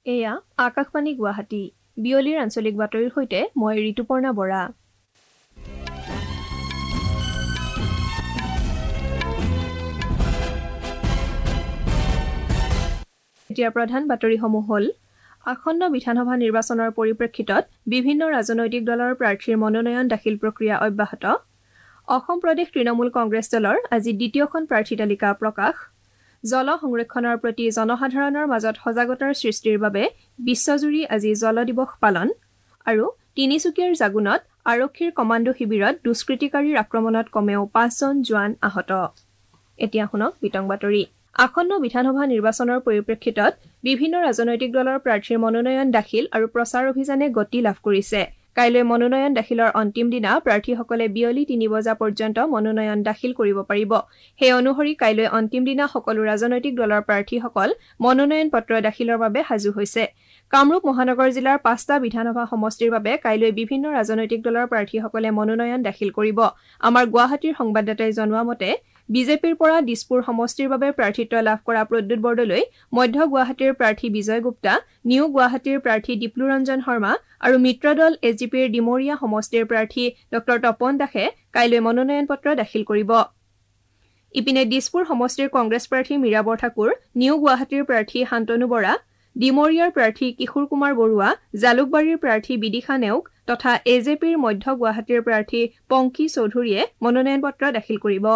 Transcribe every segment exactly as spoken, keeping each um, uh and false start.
এয়া আকাশবাণী গুৱাহাটী বিয়লিৰ আঞ্চলিক বাতৰিৰ সৈতে মই ঋতুপৰ্ণা বৰা। এতিয়া প্ৰধান বাতৰিসমূহ হ'ল আসন্ন বিধানসভা নিৰ্বাচনৰ পৰিপ্ৰেক্ষিতত বিভিন্ন ৰাজনৈতিক দলৰ প্ৰাৰ্থীৰ মনোনয়ন দাখিল প্ৰক্ৰিয়া অব্যাহত। অসম প্ৰদেশ তৃণমূল কংগ্ৰেছ দলৰ আজি দ্বিতীয়খন প্ৰাৰ্থী তালিকা প্ৰকাশ। জল সংৰক্ষণৰ প্ৰতি জনসাধাৰণৰ মাজত সজাগতাৰ সৃষ্টিৰ বাবে বিশ্বজুৰি আজি জল দিৱস পালন। আৰু তিনিচুকীয়াৰ জাগুনত আৰক্ষীৰ কমাণ্ডো শিবিৰত দুষ্কৃতিকাৰীৰ আক্ৰমণত কমেও পাঁচজন জোৱান আহত। এতিয়া শুনক বিতং বাতৰি। আসন্ন বিধানসভা নিৰ্বাচনৰ পৰিপ্ৰেক্ষিতত বিভিন্ন ৰাজনৈতিক দলৰ প্ৰাৰ্থীৰ মনোনয়ন দাখিল আৰু প্ৰচাৰ অভিযানে গতি লাভ কৰিছে। কাইলৈ মনোনয়ন দাখিলৰ অন্তিম দিনা প্ৰাৰ্থীসকলে বিয়লি তিনি বজা পৰ্যন্ত মনোনয়ন দাখিল কৰিব পাৰিব। সেই অনুসৰি কাইলৈ অন্তিম দিনা সকলো ৰাজনৈতিক দলৰ প্ৰাৰ্থীসকল মনোনয়ন পত্ৰ দাখিলৰ বাবে সাজু হৈছে। কামৰূপ মহানগৰ জিলাৰ পাঁচটা বিধানসভা সমষ্টিৰ বাবে কাইলৈ বিভিন্ন ৰাজনৈতিক দলৰ প্ৰাৰ্থীসকলে মনোনয়ন দাখিল কৰিব। আমাৰ গুৱাহাটীৰ সংবাদদাতাই জনোৱা মতে বিজেপিৰ পৰা দিছপুৰ সমষ্টিৰ বাবে প্ৰাৰ্থিত্ব লাভ কৰা প্ৰদ্যুৎ বৰদলৈ, মধ্য গুৱাহাটীৰ প্ৰাৰ্থী বিজয় গুপ্তা, নিউ গুৱাহাটীৰ প্ৰাৰ্থী দীপ্লুৰঞ্জন শৰ্মা আৰু মিত্ৰদল এ জি পিৰ ডিমৰীয়া সমষ্টিৰ প্ৰাৰ্থী ড তপন দাসে কাইলৈ মনোনয়ন পত্ৰ দাখিল কৰিব। ইপিনে দিছপুৰ সমষ্টিৰ কংগ্ৰেছ প্ৰাৰ্থী মীৰা বৰঠাকুৰ, নিউ গুৱাহাটীৰ প্ৰাৰ্থী শান্তনু বৰা, ডিমৰীয়াৰ প্ৰাৰ্থী কিশোৰ কুমাৰ বৰুৱা, জালুকবাৰীৰ প্ৰাৰ্থী বিদিশা নেওগ তথা এ জে পিৰ মধ্য গুৱাহাটীৰ প্ৰাৰ্থী পংকী চৌধুৰীয়ে মনোনয়ন পত্ৰ দাখিল কৰিব।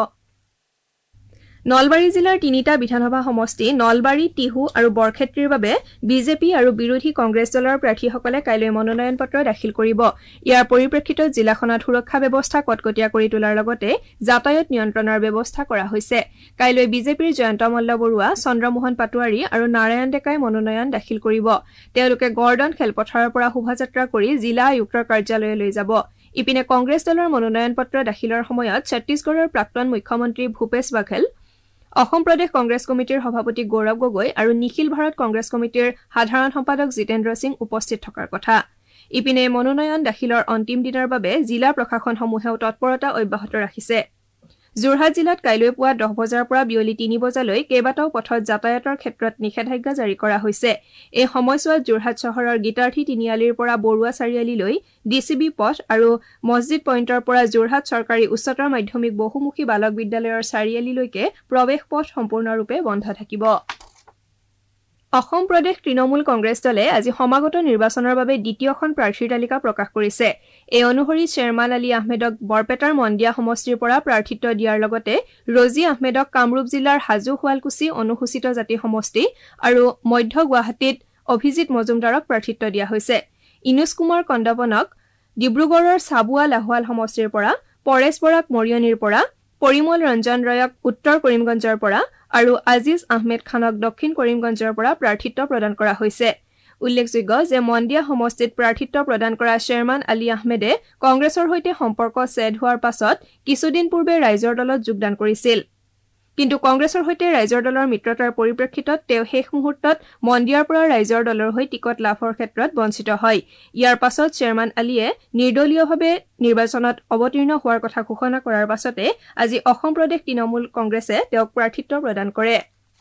নলবাৰী জিলাৰ তিনিটা বিধানসভা সমষ্টি নলবাৰী, টিহু আৰু বৰক্ষেত্ৰীৰ বাবে বিজেপি আৰু বিৰোধী কংগ্ৰেছ দলৰ প্ৰাৰ্থীসকলে কাইলৈ মনোনয়ন পত্ৰ দাখিল কৰিব। ইয়াৰ পৰিপ্ৰেক্ষিতত জিলাখনত সুৰক্ষা ব্যৱস্থা কটকটীয়া কৰি তোলাৰ লগতে যাতায়াত নিয়ন্ত্ৰণৰ ব্যৱস্থা কৰা হৈছে। কাইলৈ বিজেপিৰ জয়ন্ত মল্ল বৰুৱা, চন্দ্ৰমোহন পাটোৱাৰী আৰু নাৰায়ণ ডেকাই মনোনয়ন দাখিল কৰিব। তেওঁলোকে গৰ্ডন খেলপথাৰৰ পৰা শোভাযাত্ৰা কৰি জিলা আয়ুক্তৰ কাৰ্যালয়লৈ যাব। ইপিনে কংগ্ৰেছ দলৰ মনোনয়ন পত্ৰ দাখিলৰ সময়ত ছত্তীশগড়ৰ প্ৰাক্তন মুখ্যমন্ত্ৰী ভূপেশ বাঘেল, অসম প্ৰদেশ কংগ্ৰেছ কমিটিৰ সভাপতি গৌৰৱ গগৈ আৰু নিখিল ভাৰত কংগ্ৰেছ কমিটিৰ সাধাৰণ সম্পাদক জিতেন্দ্ৰ সিং উপস্থিত থকাৰ কথা। ইপিনে মনোনয়ন দাখিলৰ অন্তিম দিনৰ বাবে জিলা প্ৰশাসনসমূহেও তৎপৰতা অব্যাহত ৰাখিছে। যোৰহাট জিলাত কাইলৈ পুৱা দহ বজাৰ পৰা বিয়লি তিনি বজালৈ কেইবাটাও পথত যাতায়াতৰ ক্ষেত্ৰত নিষেধাজ্ঞা জাৰি কৰা হৈছে। এই সময়ছোৱাত যোৰহাট চহৰৰ গীতাৰ্থী তিনিআলিৰ পৰা বৰুৱা চাৰিআলিলৈ, ডি চি বি পথ আৰু মছজিদ পইণ্টৰ পৰা যোৰহাট চৰকাৰী উচ্চতৰ মাধ্যমিক বহুমুখী বালক বিদ্যালয়ৰ চাৰিআলিলৈকে প্ৰৱেশ পথ সম্পূৰ্ণৰূপে বন্ধ থাকিব। অসম প্ৰদেশ তৃণমূল কংগ্ৰেছ দলে আজি সমাগত নিৰ্বাচনৰ বাবে দ্বিতীয়খন প্ৰাৰ্থীৰ তালিকা প্ৰকাশ কৰিছে। এই অনুসৰি শ্বেৰমান আলী আহমেদক বৰপেটাৰ মন্দিয়া সমষ্টিৰ পৰা প্ৰাৰ্থিত্ব দিয়াৰ লগতে ৰজি আহমেদক কামৰূপ জিলাৰ হাজো শুৱালকুছি অনুসূচিত জাতি সমষ্টি আৰু মধ্য গুৱাহাটীত অভিজিত মজুমদাৰক প্ৰাৰ্থিত্ব দিয়া হৈছে। ইনুছ কুমাৰ কন্দপনক ডিব্ৰুগড়ৰ চাবুৱা লাহোৱাল সমষ্টিৰ পৰা, পৰেশ বৰাক মৰিয়নিৰ পৰা, পৰিমল ৰঞ্জন ৰয়ক উত্তৰ কৰিমগঞ্জৰ পৰা আৰু আজিজ আহমেদ খানক দক্ষিণ কৰিমগঞ্জৰ পৰা প্ৰাৰ্থিত্ব প্ৰদান কৰা হৈছে। উল্লেখযোগ্য যে মন্দিয়া সমষ্টিত প্ৰাৰ্থিত্ব প্ৰদান কৰা শ্বেৰমান আলী আহমেদে কংগ্ৰেছৰ সৈতে সম্পৰ্ক ছেদ হোৱাৰ পাছত কিছুদিন পূৰ্বে ৰাইজৰ দলত যোগদান কৰিছিল। কিন্তু কংগ্ৰেছৰ সৈতে ৰাইজৰ দলৰ মিত্ৰতাৰ পৰিপ্ৰেক্ষিতত তেওঁ শেষ মুহূৰ্তত মন্দিয়াৰ পৰা ৰাইজৰ দলৰ হৈ টিকট লাভৰ ক্ষেত্ৰত বঞ্চিত হয়। ইয়াৰ পাছত শ্বেৰমান আলীয়ে নিৰ্দলীয়ভাৱে নিৰ্বাচনত অৱতীৰ্ণ হোৱাৰ কথা ঘোষণা কৰাৰ পাছতে আজি অসম প্ৰদেশ তৃণমূল কংগ্ৰেছে তেওঁক প্ৰাৰ্থিত্ব প্ৰদান কৰে।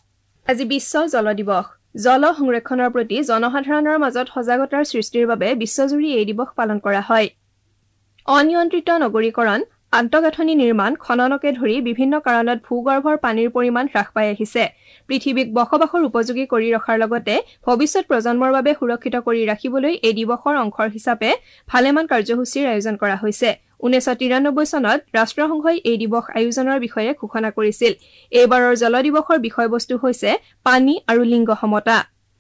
আজি বিশ্ব জল দিৱস। জল সংৰক্ষণৰ প্ৰতি জনসাধাৰণৰ মাজত সজাগতাৰ সৃষ্টিৰ বাবে বিশ্বজুৰি এই দিৱস পালন কৰা হয়। অনিয়ন্ত্ৰিত নগৰীকৰণ, আন্তঃগাঁথনি নিৰ্মাণ, খননকে ধৰি বিভিন্ন কাৰণত ভূগৰ্ভৰ পানীৰ পৰিমাণ হ্ৰাস পাই আহিছে। পৃথিৱীক বসবাসৰ উপযোগী কৰি ৰখাৰ লগতে ভৱিষ্যত প্ৰজন্মৰ বাবে সুৰক্ষিত কৰি ৰাখিবলৈ এই দিৱসৰ অংশ হিচাপে ভালেমান কাৰ্যসূচীৰ আয়োজন কৰা হৈছে। ঊনৈশ তিৰানব্বৈ চনত ৰাষ্ট্ৰসংঘই এই দিৱস আয়োজনৰ বিষয়ে ঘোষণা কৰিছিল। এইবাৰৰ জল দিৱসৰ বিষয়বস্তু হৈছে পানী আৰু লিংগ সমতা।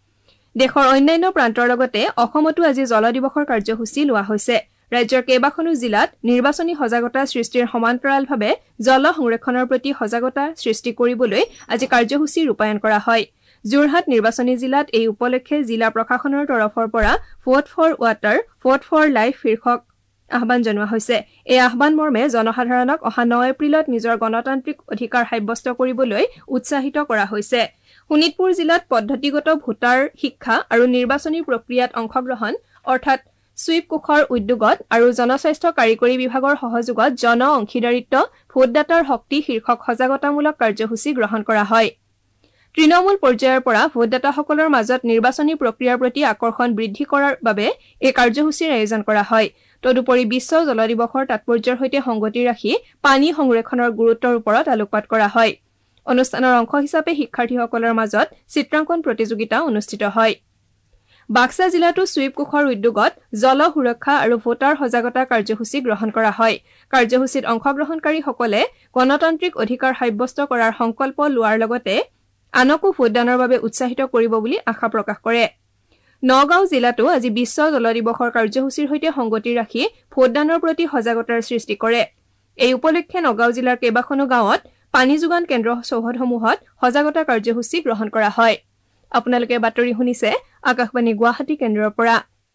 দেশৰ অন্যান্য প্ৰান্তৰ লগতে অসমতো আজি জল দিৱসৰ কাৰ্যসূচী লোৱা হৈছে। ৰাজ্যৰ কেইবাখনো জিলাত নিৰ্বাচনী সজাগতা সৃষ্টিৰ সমান্তৰালভাৱে জল সংৰক্ষণৰ প্ৰতি সজাগতা সৃষ্টি কৰিবলৈ আজি কাৰ্যসূচী ৰূপায়ণ কৰা হয়। যোৰহাট নিৰ্বাচনী জিলাত এই উপলক্ষে জিলা প্ৰশাসনৰ তৰফৰ পৰা vote for water, vote for life শীৰ্ষক আহ্বান জনোৱা হৈছে। এই আহ্বান মৰ্মে জনসাধাৰণক অহা ন এপ্ৰিলত নিজৰ গণতান্ত্ৰিক অধিকাৰ সাব্যস্ত কৰিবলৈ উৎসাহিত কৰা হৈছে। শোণিতপুৰ জিলাত পদ্ধতিগত ভোটাৰ শিক্ষা আৰু নিৰ্বাচনী প্ৰক্ৰিয়াত অংশগ্ৰহণ অৰ্থাৎ সুইপ কোষৰ উদ্যোগত আৰু জনস্বাস্থ্য কাৰিকৰী বিভাগৰ সহযোগত জন অংশীদাৰিত্ব ভোটদাতাৰ শক্তি শীৰ্ষক সজাগতামূলক কাৰ্যসূচী গ্ৰহণ কৰা হয়। তৃণমূল পৰ্যায়ৰ পৰা ভোটদাতাসকলৰ মাজত নিৰ্বাচনী প্ৰক্ৰিয়াৰ প্ৰতি আকৰ্ষণ বৃদ্ধি কৰাৰ বাবে এই কাৰ্যসূচীৰ আয়োজন কৰা হয়। তদুপৰি বিশ্ব জল দিৱসৰ তাৎপৰ্যৰ সৈতে সংগতি ৰাখি পানী সংৰক্ষণৰ গুৰুত্বৰ ওপৰত আলোকপাত কৰা হয়। অনুষ্ঠানৰ অংশ হিচাপে শিক্ষাৰ্থীসকলৰ মাজত চিত্ৰাংকন প্ৰতিযোগিতা অনুষ্ঠিত হয়। বাক্সা জিলাতো ছুইপ কোষৰ উদ্যোগত জল সুৰক্ষা আৰু ভোটাৰ সজাগতা কাৰ্যসূচী গ্ৰহণ কৰা হয়। কাৰ্যসূচীত অংশগ্ৰহণকাৰীসকলে গণতান্ত্ৰিক অধিকাৰ সাব্যস্ত কৰাৰ সংকল্প লোৱাৰ লগতে আনকো ভোটদানৰ বাবে উৎসাহিত কৰিব বুলি আশা প্ৰকাশ কৰে। নগাঁও জিলাতো আজি বিশ্ব জল দিৱসৰ কাৰ্যসূচীৰ সৈতে সংগতি ৰাখি ভোটদানৰ প্ৰতি সজাগতাৰ সৃষ্টি কৰে। এই উপলক্ষে নগাঁও জিলাৰ কেইবাখনো গাঁৱত পানী যোগান কেন্দ্ৰ চৌহদসমূহত সজাগতা কাৰ্যসূচী গ্ৰহণ কৰা হয়। আপোনালোকে বাতৰি শুনিছে আকাশবাণী গুৱাহাটী কেন্দ্ৰৰ পৰা।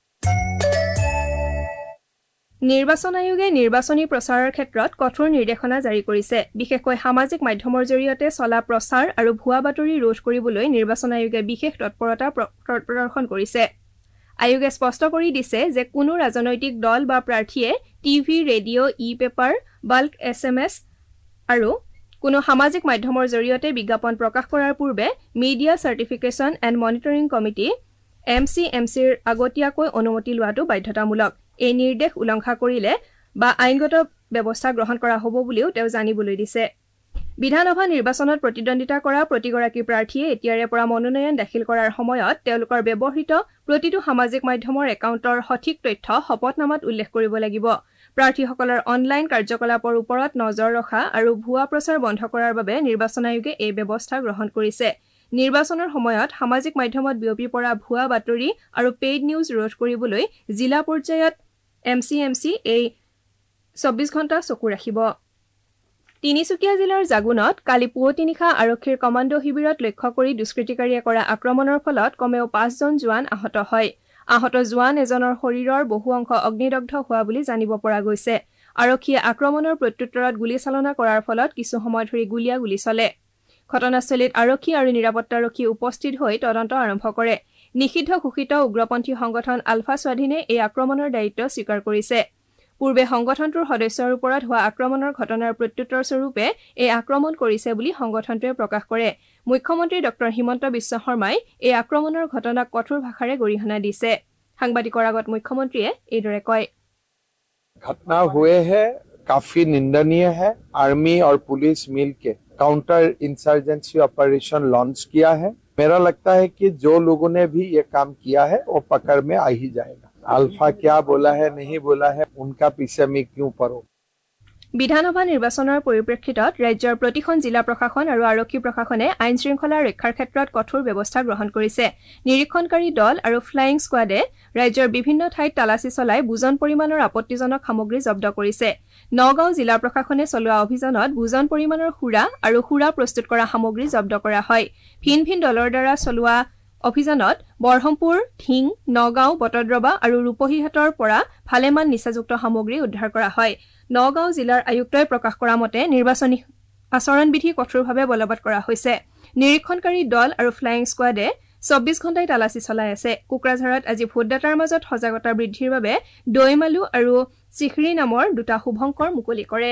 নিৰ্বাচন আয়োগে নিৰ্বাচনী প্ৰচাৰৰ ক্ষেত্ৰত কঠোৰ নিৰ্দেশনা জাৰি কৰিছে। বিশেষকৈ সামাজিক মাধ্যমৰ জৰিয়তে চলা প্ৰচাৰ আৰু ভুৱা বাতৰি ৰোধ কৰিবলৈ নিৰ্বাচন আয়োগে বিশেষ তৎপৰতা প্ৰদৰ্শন কৰিছে। আয়োগে স্পষ্ট কৰি দিছে যে কোনো ৰাজনৈতিক দল বা প্ৰাৰ্থীয়ে TV, radio', e paper, bulk S M S আৰু কোনো সামাজিক মাধ্যমৰ জৰিয়তে বিজ্ঞাপন প্ৰকাশ কৰাৰ পূৰ্বে media certification and monitoring committee M C M চিৰ আগতীয়াকৈ অনুমতি লোৱাটো বাধ্যতামূলক। এই নিৰ্দেশ উলংঘা কৰিলে বা আইনগত ব্যৱস্থা গ্ৰহণ কৰা হ'ব বুলিও তেওঁ জানিবলৈ দিছে। বিধানসভা নিৰ্বাচনত প্ৰতিদ্বন্দ্বিতা কৰা প্ৰতিগৰাকী প্ৰাৰ্থীয়ে এতিয়াৰে পৰা মনোনয়ন দাখিল কৰাৰ সময়ত তেওঁলোকৰ ব্যৱহৃত প্ৰতিটো সামাজিক মাধ্যমৰ একাউণ্টৰ সঠিক তথ্য শপতনামাত উল্লেখ কৰিব লাগিব। প্ৰাৰ্থীসকলৰ অনলাইন কাৰ্যকলাপৰ ওপৰত নজৰ ৰখা আৰু ভুৱা প্ৰচাৰ বন্ধ কৰাৰ বাবে নিৰ্বাচন আয়োগে এই ব্যৱস্থা গ্ৰহণ কৰিছে। নিৰ্বাচনৰ সময়ত সামাজিক মাধ্যমত বিয়পি পৰা ভুৱা বাতৰি আৰু পেইড নিউজ ৰোধ কৰিবলৈ জিলা পৰ্যায়ত এম চি এম চি এই চৌব্বিছ ঘণ্টা চকু ৰাখিব। তিনিচুকীয়া জিলাৰ জাগুনত কালি পুৱতি নিশা আৰক্ষীৰ কমাণ্ডো শিবিৰত লক্ষ্য কৰি দুষ্কৃতিকাৰীয়ে কৰা আক্ৰমণৰ ফলত কমেও পাঁচজন জোৱান আহত হয়। আহত জোৱান এজনৰ শৰীৰৰ বহু অংশ অগ্নিদগ্ধ হোৱা বুলি জানিব পৰা গৈছে। আৰক্ষীয়ে আক্ৰমণৰ প্ৰত্যুত্তৰত গুলীচালনা কৰাৰ ফলত কিছু সময় ধৰি গুলীয়াগুলী চলে। ঘটনাস্থলীত আৰক্ষী আৰু নিৰাপত্তাৰক্ষী উপস্থিত হৈ তদন্ত আৰম্ভ কৰে। নিষিদ্ধ ঘোষিত উগ্ৰপন্থী সংগঠন আলফা স্বাধীনে এই আক্ৰমণৰ দায়িত্ব স্বীকাৰ কৰিছে। পূৰ্বে সংগঠনটোৰ সদস্যৰ ওপৰত হোৱা আক্ৰমণৰ ঘটনাৰ প্ৰত্যুত্তৰ স্বৰূপে এই আক্ৰমণ কৰিছে বুলি সংগঠনটোৱে প্ৰকাশ কৰে। মুখ্যমন্ত্ৰী ডক্টৰ হিমন্ত বিশ্ব শৰ্মাই এই আক্ৰমণৰ ঘটনাক কঠোৰ ভাষাৰে গৰিহণা দিছে। সাংবাদিকৰ আগত মুখ্যমন্ত্ৰীয়ে এইদৰে কয়, घटना हुए हैं काफी निंदनीय है। आर्मी और पुलिस मिलके काउंटर इंसर्जेंसी ऑपरेशन लॉन्च किया है। मेरा लगता है कि जो लोगों ने भी ये काम किया है वो पकड़ में आ ही जाएगा। अल्फा क्या बोला है नहीं बोला है उनका पीछे में क्यों पड़ो। বিধানসভা নিৰ্বাচনৰ পৰিপ্ৰেক্ষিতত ৰাজ্যৰ প্ৰতিখন জিলা প্ৰশাসন আৰু আৰক্ষী প্ৰশাসনে আইন শৃংখলা ৰক্ষাৰ ক্ষেত্ৰত কঠোৰ ব্যৱস্থা গ্ৰহণ কৰিছে। নিৰীক্ষণকাৰী দল আৰু ফ্লাইং স্কোৱাডে ৰাজ্যৰ বিভিন্ন ঠাইত তালাচী চলাই বুজন পৰিমাণৰ আপত্তিজনক সামগ্ৰী জব্দ কৰিছে। নগাঁও জিলা প্ৰশাসনে চলোৱা অভিযানত বুজন পৰিমাণৰ সুৰা আৰু সুৰা প্ৰস্তুত কৰা সামগ্ৰী জব্দ কৰা হয়। ভিন ভিন দলৰ দ্বাৰা চলোৱা অভিযানত বৰহমপুৰ, ঢিং, নগাঁও, বটদ্ৰৱা আৰু ৰূপহীহাটৰ পৰা ভালেমান নিচাযুক্ত সামগ্ৰী উদ্ধাৰ কৰা হয়। নগাঁও জিলাৰ আয়ুক্তই প্ৰকাশ কৰা মতে নিৰ্বাচনী আচৰণবিধি কঠোৰভাৱে বলবৎ কৰা হৈছে। নিৰীক্ষণকাৰী দল আৰু ফ্লাইং স্কোৱাডে চৌব্বিছ ঘণ্টাই তালাচী চলাই আছে। কোকৰাঝাৰত আজি ভোটদাতাৰ মাজত সজাগতা বৃদ্ধিৰ বাবে দৈমালু আৰু চিখৰি নামৰ দুটা শুভংকৰ মুকলি কৰে।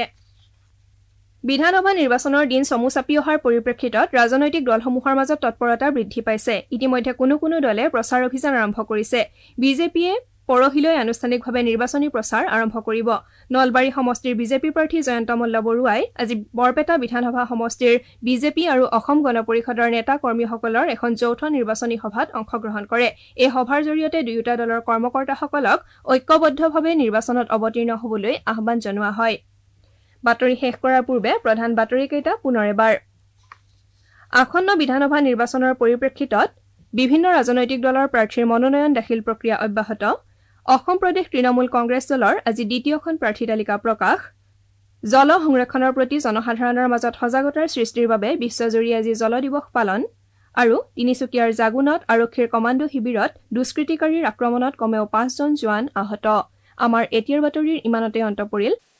বিধানসভা নিৰ্বাচনৰ দিন চমু চাপি অহাৰ পৰিপ্ৰেক্ষিতত ৰাজনৈতিক দলসমূহৰ মাজত তৎপৰতা বৃদ্ধি পাইছে। ইতিমধ্যে কোনো কোনো দলে প্ৰচাৰ অভিযান আৰম্ভ কৰিছে। বিজেপিয়ে পৰহিলৈ আনুষ্ঠানিকভাৱে নিৰ্বাচনী প্ৰচাৰ আৰম্ভ কৰিব। নলবাৰী সমষ্টিৰ বিজেপি প্ৰাৰ্থী জয়ন্ত মল্ল বৰুৱাই আজি বৰপেটা বিধানসভা সমষ্টিৰ বিজেপি আৰু অসম গণ পৰিষদৰ নেতা কৰ্মীসকলৰ এখন যৌথ নিৰ্বাচনী সভাত অংশগ্ৰহণ কৰে। এই সভাৰ জৰিয়তে দুয়োটা দলৰ কৰ্মকৰ্তাসকলক ঐক্যবদ্ধভাৱে নিৰ্বাচনত অৱতীৰ্ণ হ'বলৈ আহ্বান জনোৱা হয়। বাতৰি শেষ কৰাৰ পূৰ্বে প্ৰধান বাতৰিকেইটা পুনৰ এবাৰ। আসন্ন বিধানসভা নিৰ্বাচনৰ পৰিপ্ৰেক্ষিতত বিভিন্ন ৰাজনৈতিক দলৰ প্ৰাৰ্থীৰ মনোনয়ন দাখিল প্ৰক্ৰিয়া অব্যাহত। অসম প্ৰদেশ তৃণমূল কংগ্ৰেছ দলৰ আজি দ্বিতীয়খন প্ৰাৰ্থী তালিকা প্ৰকাশ। জল সংৰক্ষণৰ প্ৰতি জনসাধাৰণৰ মাজত সজাগতাৰ সৃষ্টিৰ বাবে বিশ্বজুৰি আজি জল দিৱস পালন। আৰু তিনিচুকীয়াৰ জাগুনত আৰক্ষীৰ কমাণ্ডো শিবিৰত দুষ্কৃতিকাৰীৰ আক্ৰমণত কমেও পাঁচজন জোৱান আহত। আমাৰ এতিয়াৰ বাতৰিৰ ইমানতে অন্ত পৰিল।